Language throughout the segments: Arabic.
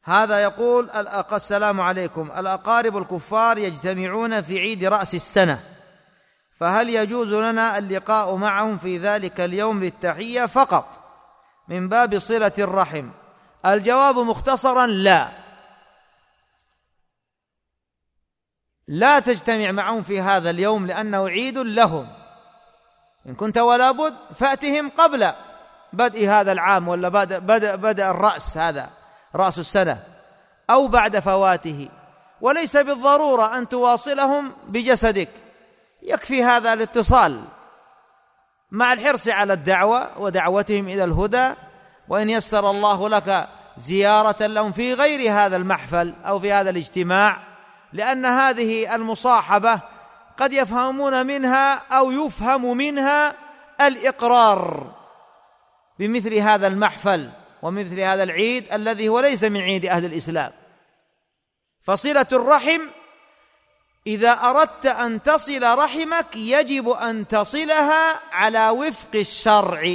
هذا يقول: السلام عليكم، الأقارب الكفار يجتمعون في عيد رأس السنة، فهل يجوز لنا اللقاء معهم في ذلك اليوم للتحية فقط من باب صلة الرحم؟ الجواب مختصرا: لا تجتمع معهم في هذا اليوم لأنه عيد لهم. إن كنت ولا بد فأتهم قبل بدء هذا العام، ولا بدأ الرأس، هذا رأس السنة، أو بعد فواته، وليس بالضرورة أن تواصلهم بجسدك، يكفي هذا الاتصال مع الحرص على الدعوة ودعوتهم إلى الهدى، وإن يسر الله لك زيارة لهم في غير هذا المحفل أو في هذا الاجتماع، لأن هذه المصاحبة قد يفهمون منها أو يفهم منها الإقرار بمثل هذا المحفل ومثل هذا العيد الذي هو ليس من عيد أهل الإسلام. فصلة الرحم إذا أردت أن تصل رحمك يجب أن تصلها على وفق الشرع.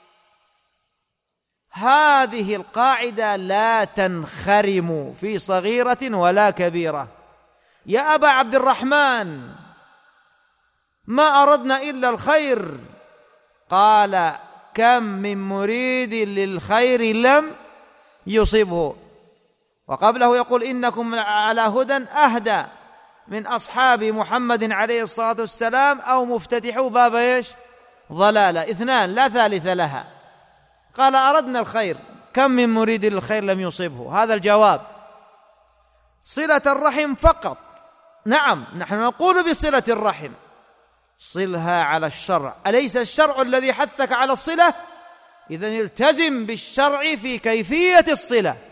هذه القاعدة لا تنخرم في صغيرة ولا كبيرة. يا أبا عبد الرحمن، ما أردنا إلا الخير. قال: كم من مريد للخير لم يصبه. وقبله يقول: إنكم على هدى أهدى من أصحاب محمد عليه الصلاة والسلام، أو مفتتحوا باب إيش؟ ضلالة. اثنان لا ثالث لها. قال: أردنا الخير، كم من مريد للخير لم يصبه. هذا الجواب. صلة الرحم فقط. نعم، نحن نقول بصلة الرحم، صلها على الشرع. أليس الشرع الذي حثك على الصلة؟ إذن التزم بالشرع في كيفية الصلة.